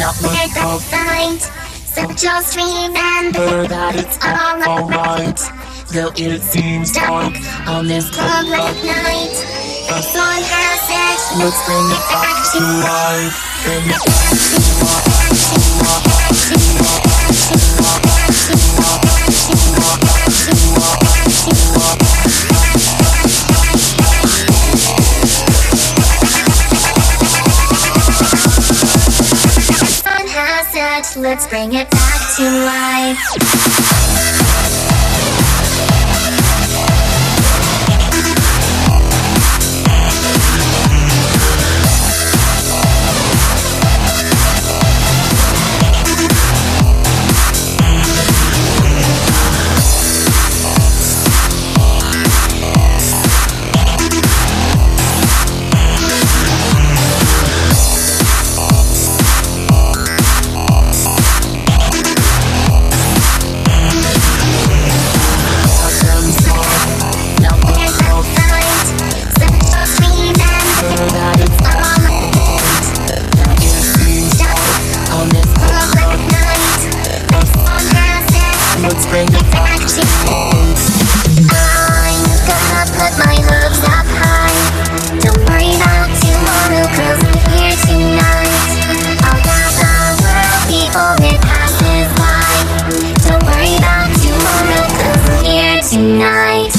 not let go fight. So just remember that it's alright. Though it seems dark on this public night, the sun has set. Let's bring it back to life. Bring it back to let's bring it back to life. Let's bring it back to life. I'm gonna put my hopes up high. Don't worry about tomorrow, 'cause I'm here tonight. I'll got the world before it passes by. Don't worry about tomorrow, 'cause I'm here tonight.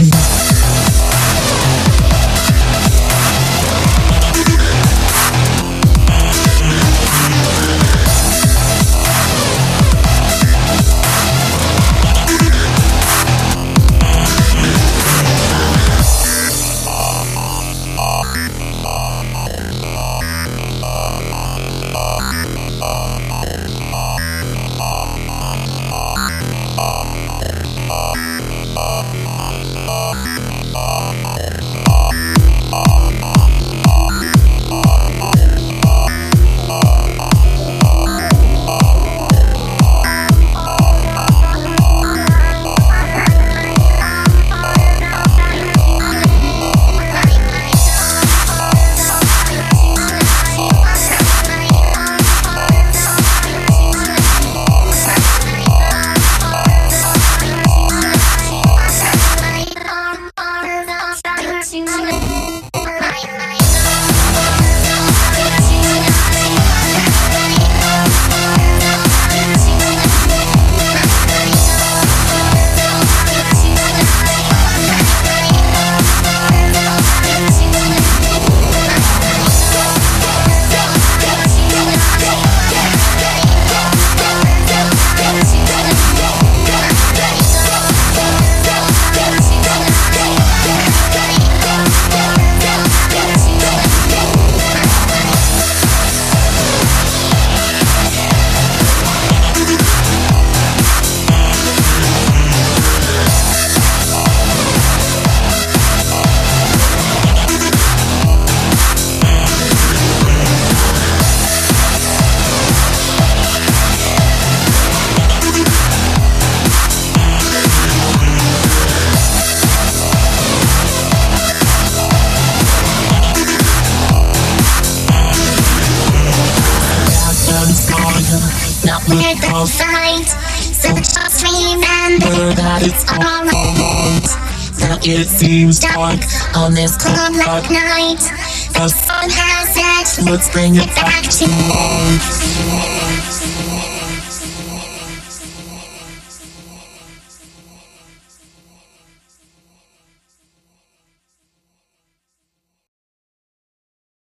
Let go fight. So just remember that it's alright. Though it seems dark on this public night, the sun has set. Let's bring it back to life.